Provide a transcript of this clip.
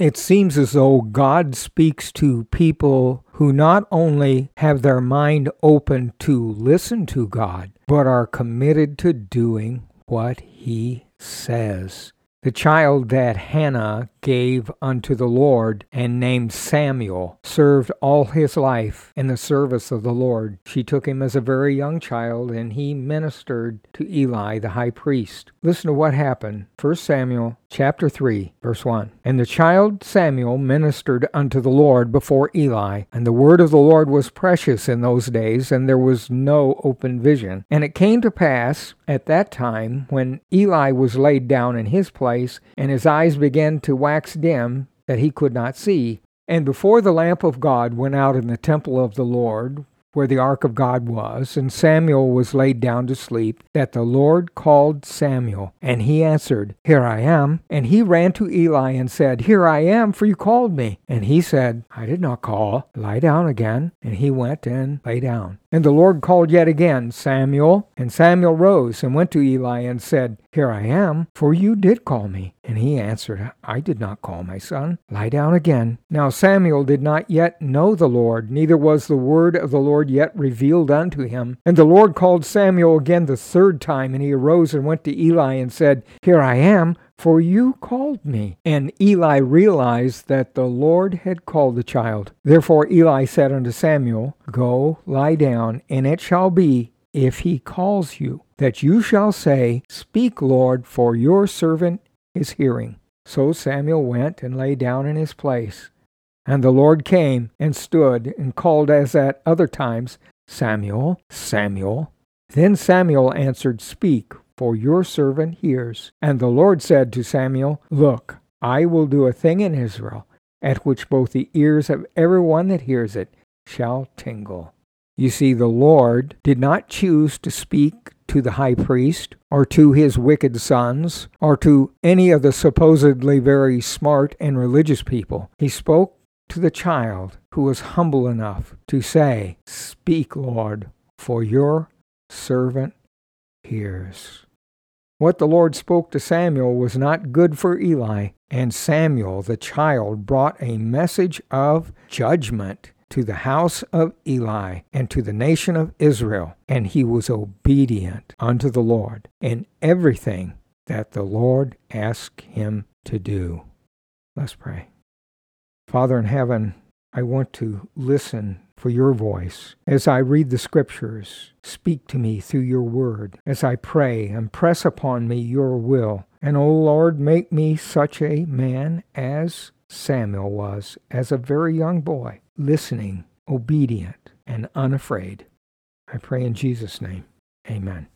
It seems as though God speaks to people who not only have their mind open to listen to God, but are committed to doing what He says. The child that Hannah gave unto the Lord and named Samuel served all his life in the service of the Lord. She took him as a very young child, and he ministered to Eli, the high priest. Listen to what happened. 1 Samuel chapter 3, verse 1. And the child Samuel ministered unto the Lord before Eli, and the word of the Lord was precious in those days, and there was no open vision. And it came to pass at that time, when Eli was laid down in his place, and his eyes began to wax dim, that he could not see. And before the lamp of God went out in the temple of the Lord, where the ark of God was, and Samuel was laid down to sleep, that the Lord called Samuel. And he answered, Here I am. And he ran to Eli and said, Here I am, for you called me. And he said, I did not call. Lie down again. And he went and lay down. And the Lord called yet again, Samuel. And Samuel rose and went to Eli and said, Here I am, for you did call me. And he answered, I did not call, my son. Lie down again. Now Samuel did not yet know the Lord, neither was the word of the Lord yet revealed unto him. And the Lord called Samuel again the third time, and he arose and went to Eli and said, Here I am, for you called me. And Eli realized that the Lord had called the child. Therefore Eli said unto Samuel, Go, lie down, and it shall be, if he calls you, that you shall say, Speak, Lord, for your servant is hearing. So Samuel went and lay down in his place. And the Lord came and stood and called as at other times, Samuel, Samuel. Then Samuel answered, Speak, for your servant hears. And the Lord said to Samuel, Look, I will do a thing in Israel, at which both the ears of everyone that hears it shall tingle. You see, the Lord did not choose to speak to the high priest, or to his wicked sons, or to any of the supposedly very smart and religious people. He spoke to the child who was humble enough to say, Speak, Lord, for your servant hears. What the Lord spoke to Samuel was not good for Eli, and Samuel, the child, brought a message of judgment to the house of Eli and to the nation of Israel, and he was obedient unto the Lord in everything that the Lord asked him to do. Let's pray. Father in heaven, I want to listen for your voice. As I read the scriptures, speak to me through your word. As I pray, impress upon me your will. And, O Lord, make me such a man as Samuel was, as a very young boy, listening, obedient, and unafraid. I pray in Jesus' name. Amen.